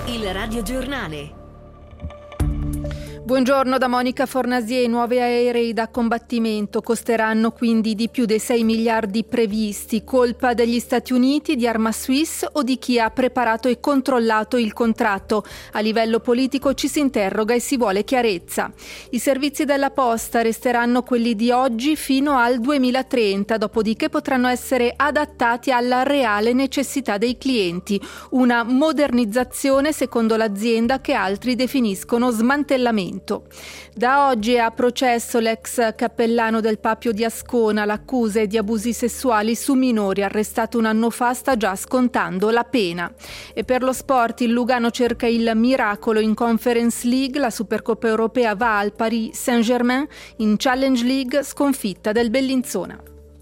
Il radiogiornale. Buongiorno da Monica Fornasier. Nuovi aerei da combattimento costeranno quindi di più dei 6 miliardi previsti. Colpa degli Stati Uniti, di Arma Suisse o di chi ha preparato e controllato il contratto? A livello politico ci si interroga e si vuole chiarezza. I servizi della posta resteranno quelli di oggi fino al 2030, dopodiché potranno essere adattati alla reale necessità dei clienti. Una modernizzazione secondo l'azienda che altri definiscono smantellamento. Da oggi è a processo l'ex cappellano del Papio di Ascona. L'accusa è di abusi sessuali su minori. Arrestato un anno fa, sta già scontando la pena. E per lo sport il Lugano cerca il miracolo in Conference League. La Supercoppa europea va al Paris Saint-Germain. In Challenge League sconfitta del Bellinzona.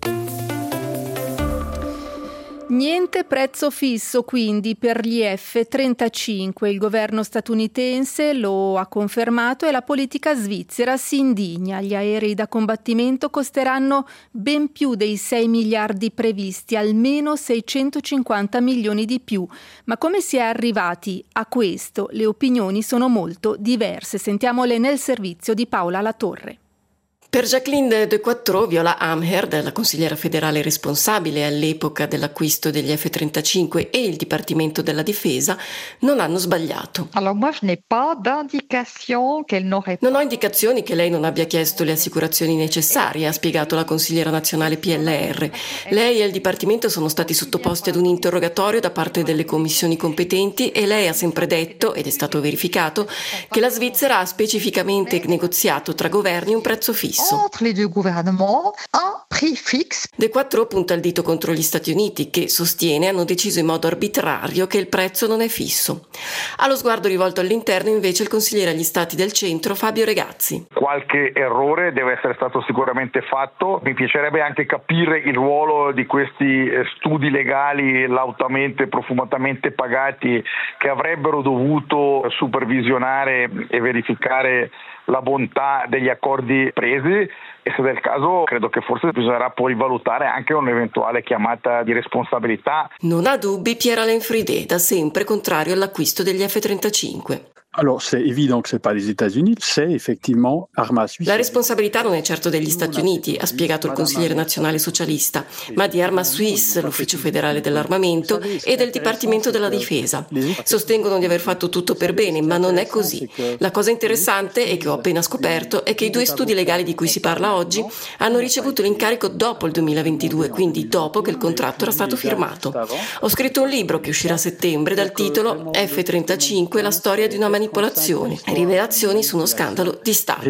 Niente prezzo fisso quindi per gli F-35, il governo statunitense lo ha confermato e la politica svizzera si indigna. Gli aerei da combattimento costeranno ben più dei 6 miliardi previsti, almeno 650 milioni di più. Ma come si è arrivati a questo? Le opinioni sono molto diverse. Sentiamole nel servizio di Paola Latorre. Per Jacqueline De Quattro, Viola Amherd, la consigliera federale responsabile all'epoca dell'acquisto degli F-35 e il Dipartimento della Difesa, non hanno sbagliato. Non ho indicazioni che lei non abbia chiesto le assicurazioni necessarie, ha spiegato la consigliera nazionale PLR. Lei e il Dipartimento sono stati sottoposti ad un interrogatorio da parte delle commissioni competenti e lei ha sempre detto, ed è stato verificato, che la Svizzera ha specificamente negoziato tra governi un prezzo fisso. Entre les deux gouvernements, un prix fixe. De Quattro punta il dito contro gli Stati Uniti che, sostiene, hanno deciso in modo arbitrario che il prezzo non è fisso. Allo sguardo rivolto all'interno invece il consigliere agli Stati del Centro Fabio Regazzi. Qualche errore deve essere stato sicuramente fatto. Mi piacerebbe anche capire il ruolo di questi studi legali lautamente, profumatamente pagati che avrebbero dovuto supervisionare e verificare la bontà degli accordi presi, e se del caso credo che forse bisognerà poi valutare anche un'eventuale chiamata di responsabilità. Non ha dubbi Pierre-Alain Fridet, da sempre contrario all'acquisto degli F-35. Alors, c'est évident que c'est pas les États-Unis, c'est effectivement Arma Suisse. La responsabilità non è certo degli Stati Uniti, ha spiegato il consigliere nazionale socialista, ma di Arma Suisse, l'ufficio federale dell'armamento, e del Dipartimento della Difesa. Sostengono di aver fatto tutto per bene, ma non è così. La cosa interessante, e che ho appena scoperto, è che i due studi legali di cui si parla oggi hanno ricevuto l'incarico dopo il 2022, quindi dopo che il contratto era stato firmato. Ho scritto un libro che uscirà a settembre dal titolo F-35, la storia di una manipolazione. Rivelazioni su uno scandalo di Stato.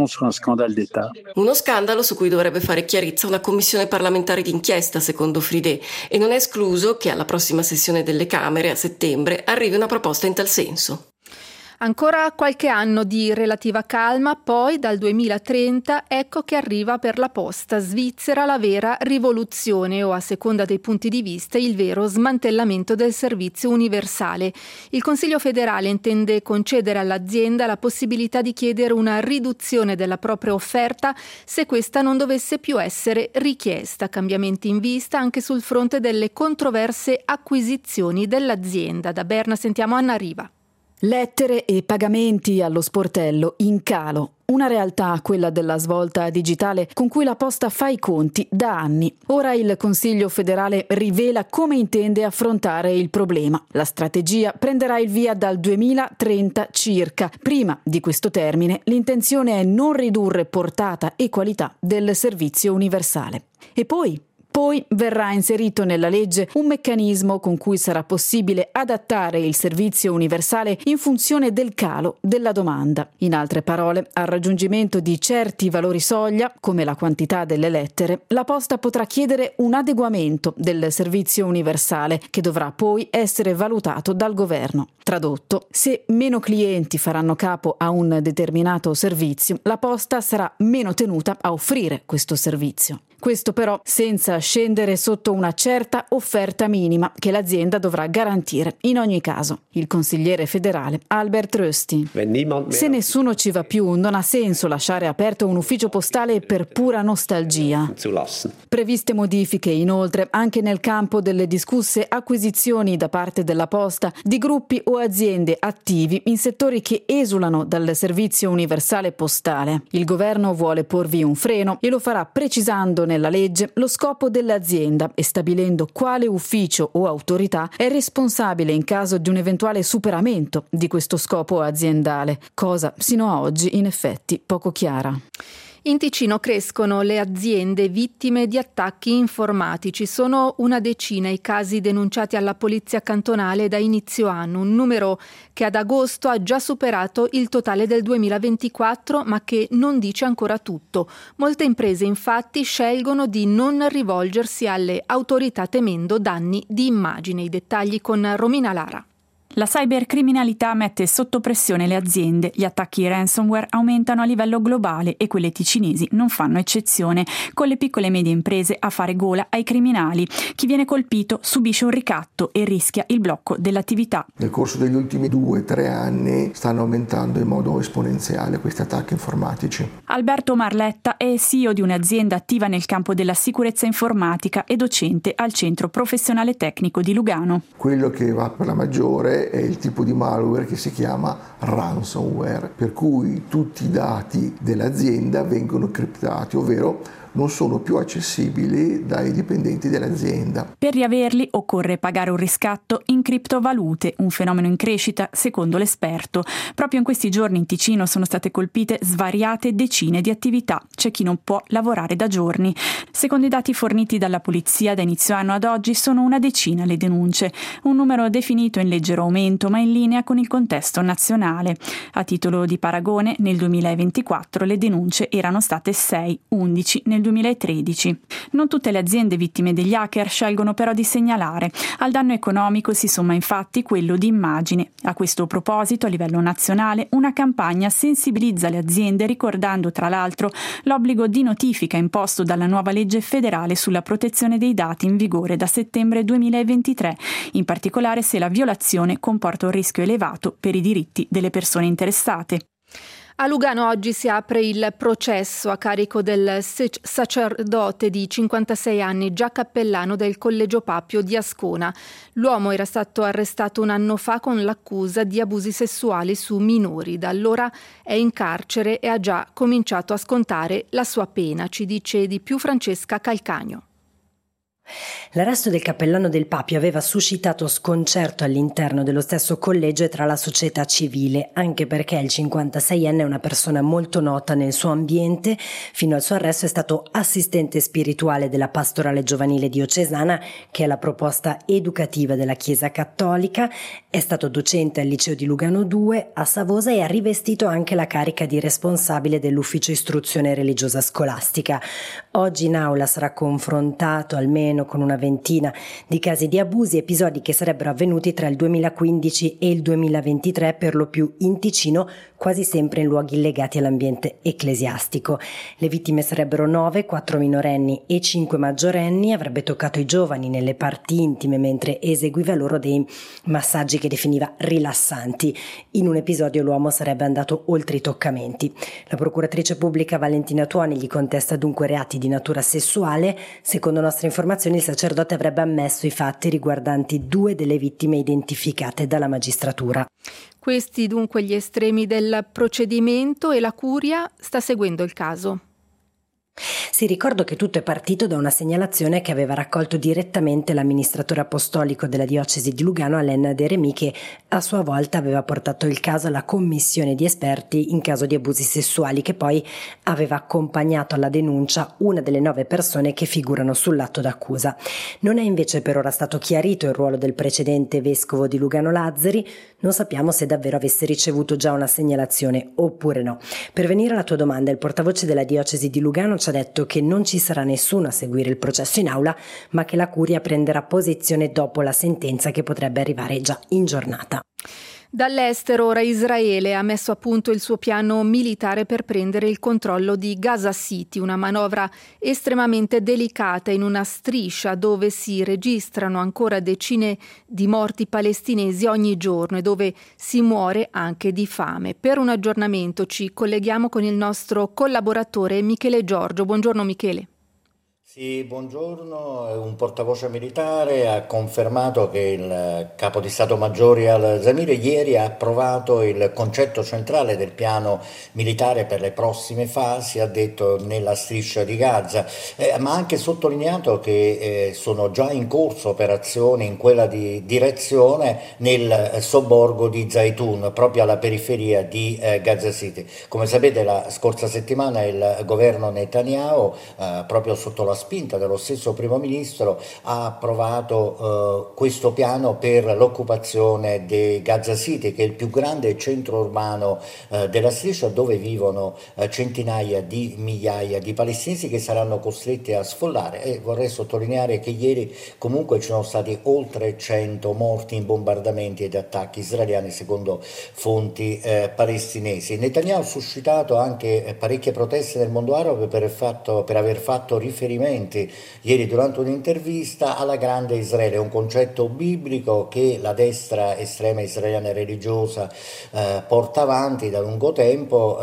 Uno scandalo su cui dovrebbe fare chiarezza una commissione parlamentare d'inchiesta, secondo Fridet, e non è escluso che alla prossima sessione delle Camere, a settembre, arrivi una proposta in tal senso. Ancora qualche anno di relativa calma, poi dal 2030 ecco che arriva per la posta svizzera la vera rivoluzione o, a seconda dei punti di vista, il vero smantellamento del servizio universale. Il Consiglio federale intende concedere all'azienda la possibilità di chiedere una riduzione della propria offerta se questa non dovesse più essere richiesta. Cambiamenti in vista anche sul fronte delle controverse acquisizioni dell'azienda. Da Berna sentiamo Anna Riva. Lettere e pagamenti allo sportello in calo. Una realtà, quella della svolta digitale, con cui la Posta fa i conti da anni. Ora il Consiglio federale rivela come intende affrontare il problema. La strategia prenderà il via dal 2030 circa. Prima di questo termine, l'intenzione è non ridurre portata e qualità del servizio universale. E poi verrà inserito nella legge un meccanismo con cui sarà possibile adattare il servizio universale in funzione del calo della domanda. In altre parole, al raggiungimento di certi valori soglia, come la quantità delle lettere, la Posta potrà chiedere un adeguamento del servizio universale che dovrà poi essere valutato dal governo. Tradotto, se meno clienti faranno capo a un determinato servizio, la Posta sarà meno tenuta a offrire questo servizio. Questo però senza scendere sotto una certa offerta minima che l'azienda dovrà garantire in ogni caso. Il consigliere federale Albert Rösti. Se nessuno ci va più, non ha senso lasciare aperto un ufficio postale per pura nostalgia. Previste modifiche inoltre anche nel campo delle discusse acquisizioni da parte della Posta di gruppi o aziende attivi in settori che esulano dal servizio universale postale. Il governo vuole porvi un freno e lo farà precisando nella legge lo scopo dell'azienda e stabilendo quale ufficio o autorità è responsabile in caso di un eventuale superamento di questo scopo aziendale, cosa sino a oggi in effetti poco chiara. In Ticino crescono le aziende vittime di attacchi informatici. Sono una decina i casi denunciati alla polizia cantonale da inizio anno, un numero che ad agosto ha già superato il totale del 2024, ma che non dice ancora tutto. Molte imprese infatti scelgono di non rivolgersi alle autorità temendo danni di immagine. I dettagli con Romina Lara. La cybercriminalità mette sotto pressione le aziende, gli attacchi ransomware aumentano a livello globale e quelle ticinesi non fanno eccezione, con le piccole e medie imprese a fare gola ai criminali. Chi viene colpito subisce un ricatto e rischia il blocco dell'attività. Nel corso degli ultimi 2-3 anni stanno aumentando in modo esponenziale questi attacchi informatici. Alberto Marletta è CEO di un'azienda attiva nel campo della sicurezza informatica e docente al Centro Professionale Tecnico di Lugano. Quello che va per la maggiore è il tipo di malware che si chiama ransomware, per cui tutti i dati dell'azienda vengono criptati, ovvero non sono più accessibili dai dipendenti dell'azienda. Per riaverli occorre pagare un riscatto in criptovalute, un fenomeno in crescita secondo l'esperto. Proprio in questi giorni in Ticino sono state colpite svariate decine di attività. C'è chi non può lavorare da giorni. Secondo i dati forniti dalla polizia da inizio anno ad oggi sono una decina le denunce, un numero definito in leggero aumento ma in linea con il contesto nazionale. A titolo di paragone, nel 2024 le denunce erano state 6, 11 nel 2013. Non tutte le aziende vittime degli hacker scelgono però di segnalare. Al danno economico si somma infatti quello di immagine. A questo proposito, a livello nazionale, una campagna sensibilizza le aziende ricordando tra l'altro l'obbligo di notifica imposto dalla nuova legge federale sulla protezione dei dati in vigore da settembre 2023, in particolare se la violazione comporta un rischio elevato per i diritti delle persone interessate. A Lugano oggi si apre il processo a carico del sacerdote di 56 anni, già cappellano del Collegio Papio di Ascona. L'uomo era stato arrestato un anno fa con l'accusa di abusi sessuali su minori. Da allora è in carcere e ha già cominciato a scontare la sua pena. Ci dice di più Francesca Calcagno. L'arresto del cappellano del Papio aveva suscitato sconcerto all'interno dello stesso collegio e tra la società civile, anche perché il 56enne è una persona molto nota nel suo ambiente. Fino al suo arresto è stato assistente spirituale della pastorale giovanile diocesana, che è la proposta educativa della Chiesa Cattolica, è stato docente al liceo di Lugano 2 a Savosa e ha rivestito anche la carica di responsabile dell'ufficio istruzione religiosa scolastica. Oggi in aula sarà confrontato almeno con una ventina di casi di abusi, episodi che sarebbero avvenuti tra il 2015 e il 2023, per lo più in Ticino, quasi sempre in luoghi legati all'ambiente ecclesiastico. Le vittime sarebbero 9, 4 minorenni e 5 maggiorenni. Avrebbe toccato i giovani nelle parti intime mentre eseguiva loro dei massaggi che definiva rilassanti. In un episodio l'uomo sarebbe andato oltre i toccamenti. La procuratrice pubblica Valentina Tuoni gli contesta dunque reati di natura sessuale. Secondo nostre informazioni, il sacerdote avrebbe ammesso i fatti riguardanti 2 delle vittime identificate dalla magistratura. Questi dunque gli estremi del procedimento e la curia sta seguendo il caso. Si ricordo che tutto è partito da una segnalazione che aveva raccolto direttamente l'amministratore apostolico della diocesi di Lugano, Alain De Remy, che a sua volta aveva portato il caso alla commissione di esperti in caso di abusi sessuali, che poi aveva accompagnato alla denuncia una delle 9 persone che figurano sull'atto d'accusa. Non è invece per ora stato chiarito il ruolo del precedente vescovo di Lugano Lazzari. Non sappiamo se davvero avesse ricevuto già una segnalazione oppure no. Per venire alla tua domanda, il portavoce della diocesi di Lugano ci ha detto che non ci sarà nessuno a seguire il processo in aula, ma che la curia prenderà posizione dopo la sentenza, che potrebbe arrivare già in giornata. Dall'estero ora Israele ha messo a punto il suo piano militare per prendere il controllo di Gaza City, una manovra estremamente delicata in una striscia dove si registrano ancora decine di morti palestinesi ogni giorno e dove si muore anche di fame. Per un aggiornamento ci colleghiamo con il nostro collaboratore Michele Giorgio. Buongiorno Michele. Sì, buongiorno. Un portavoce militare ha confermato che il capo di Stato Maggiore al-Zamir ieri ha approvato il concetto centrale del piano militare per le prossime fasi, ha detto, nella striscia di Gaza, ma ha anche sottolineato che sono già in corso operazioni in quella direzione nel sobborgo di Zaytun, proprio alla periferia di Gaza City. Come sapete, la scorsa settimana il governo Netanyahu, proprio sotto la spinta dello stesso primo ministro, ha approvato questo piano per l'occupazione di Gaza City, che è il più grande centro urbano della striscia, dove vivono centinaia di migliaia di palestinesi che saranno costretti a sfollare. E vorrei sottolineare che ieri comunque ci sono stati oltre 100 morti in bombardamenti ed attacchi israeliani, secondo fonti palestinesi. Netanyahu ha suscitato anche parecchie proteste nel mondo arabo per aver fatto riferimento ieri durante un'intervista alla grande Israele, un concetto biblico che la destra estrema israeliana e religiosa porta avanti da lungo tempo,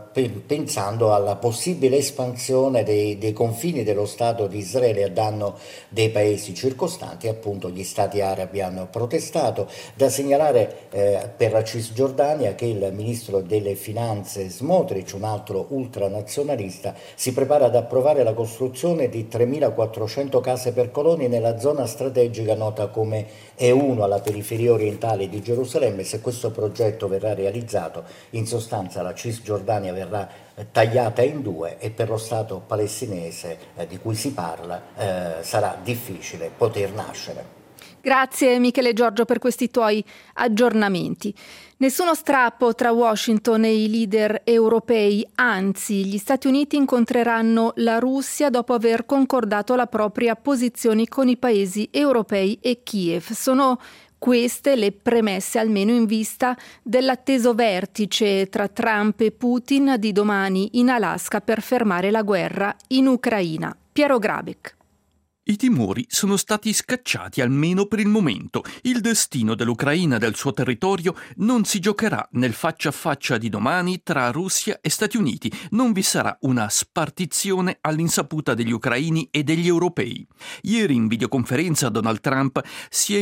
pensando alla possibile espansione dei confini dello Stato di Israele a danno dei paesi circostanti. Appunto, gli stati arabi hanno protestato. Da segnalare per la Cisgiordania che il ministro delle finanze Smotrich, un altro ultranazionalista, si prepara ad approvare la costruzione di 3.400 case per coloni nella zona strategica nota come E1 alla periferia orientale di Gerusalemme. Se questo progetto verrà realizzato, in sostanza la Cisgiordania verrà tagliata in due e per lo Stato palestinese di cui si parla sarà difficile poter nascere. Grazie Michele Giorgio per questi tuoi aggiornamenti. Nessuno strappo tra Washington e i leader europei, anzi gli Stati Uniti incontreranno la Russia dopo aver concordato la propria posizione con i paesi europei e Kiev. Sono queste le premesse, almeno in vista dell'atteso vertice tra Trump e Putin di domani in Alaska per fermare la guerra in Ucraina. Piero Grabeck. I timori sono stati scacciati almeno per il momento. Il destino dell'Ucraina e del suo territorio non si giocherà nel faccia a faccia di domani tra Russia e Stati Uniti. Non vi sarà una spartizione all'insaputa degli ucraini e degli europei. Ieri in videoconferenza Donald Trump si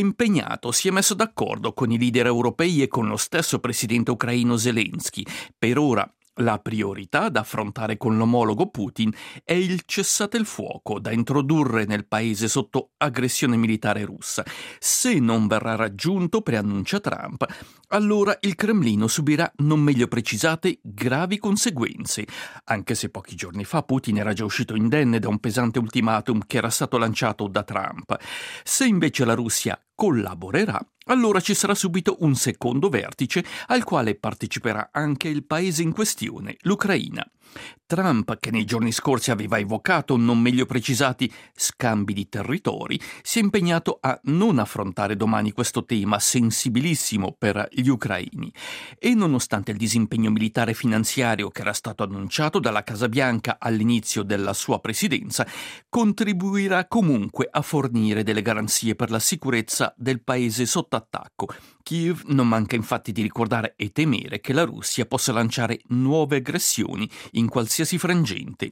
è messo d'accordo con i leader europei e con lo stesso presidente ucraino Zelensky. Per ora la priorità da affrontare con l'omologo Putin è il cessate il fuoco da introdurre nel paese sotto aggressione militare russa. Se non verrà raggiunto, preannuncia Trump, allora il Cremlino subirà, non meglio precisate, gravi conseguenze, anche se pochi giorni fa Putin era già uscito indenne da un pesante ultimatum che era stato lanciato da Trump. Se invece la Russia collaborerà, allora ci sarà subito un secondo vertice al quale parteciperà anche il paese in questione, l'Ucraina. Trump, che nei giorni scorsi aveva evocato non meglio precisati scambi di territori, si è impegnato a non affrontare domani questo tema sensibilissimo per gli ucraini. E nonostante il disimpegno militare e finanziario che era stato annunciato dalla Casa Bianca all'inizio della sua presidenza, contribuirà comunque a fornire delle garanzie per la sicurezza del paese sotto attacco. Kiev non manca infatti di ricordare e temere che la Russia possa lanciare nuove aggressioni in qualsiasi frangente.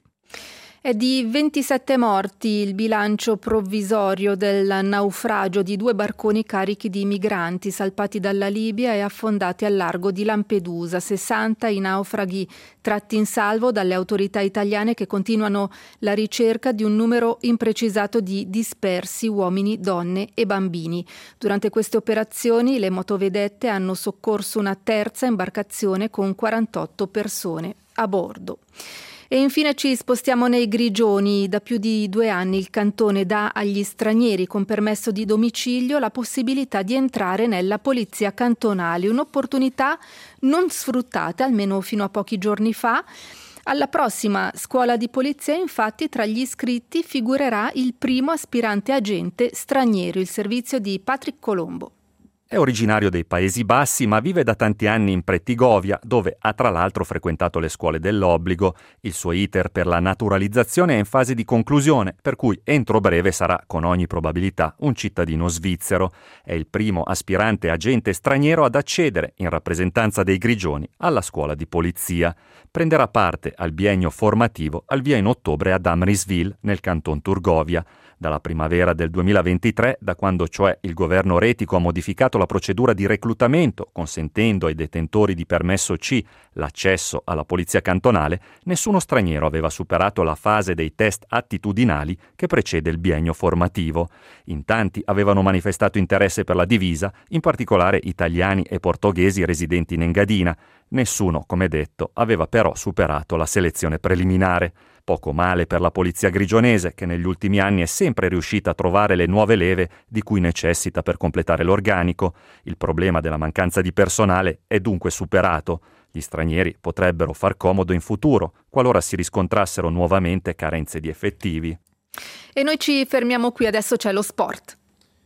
È di 27 morti il bilancio provvisorio del naufragio di 2 barconi carichi di migranti salpati dalla Libia e affondati al largo di Lampedusa. 60 i naufraghi tratti in salvo dalle autorità italiane che continuano la ricerca di un numero imprecisato di dispersi, uomini, donne e bambini. Durante queste operazioni le motovedette hanno soccorso una terza imbarcazione con 48 persone a bordo. E infine ci spostiamo nei Grigioni. Da più di 2 anni il cantone dà agli stranieri con permesso di domicilio la possibilità di entrare nella polizia cantonale, un'opportunità non sfruttata, almeno fino a pochi giorni fa. Alla prossima scuola di polizia, infatti, tra gli iscritti figurerà il primo aspirante agente straniero, il servizio di Patrick Colombo. È originario dei Paesi Bassi, ma vive da tanti anni in Prettigovia, dove ha tra l'altro frequentato le scuole dell'obbligo. Il suo iter per la naturalizzazione è in fase di conclusione, per cui entro breve sarà, con ogni probabilità, un cittadino svizzero. È il primo aspirante agente straniero ad accedere, in rappresentanza dei Grigioni, alla scuola di polizia. Prenderà parte al biennio formativo al via in ottobre ad Amriswil, nel canton Turgovia. Dalla primavera del 2023, da quando cioè il governo retico ha modificato la procedura di reclutamento, consentendo ai detentori di permesso C l'accesso alla polizia cantonale, nessuno straniero aveva superato la fase dei test attitudinali che precede il biennio formativo. In tanti avevano manifestato interesse per la divisa, in particolare italiani e portoghesi residenti in Engadina. Nessuno, come detto, aveva però superato la selezione preliminare. Poco male per la polizia grigionese, che negli ultimi anni è sempre riuscita a trovare le nuove leve di cui necessita per completare l'organico. Il problema della mancanza di personale è dunque superato. Gli stranieri potrebbero far comodo in futuro, qualora si riscontrassero nuovamente carenze di effettivi. E noi ci fermiamo qui, adesso c'è lo sport.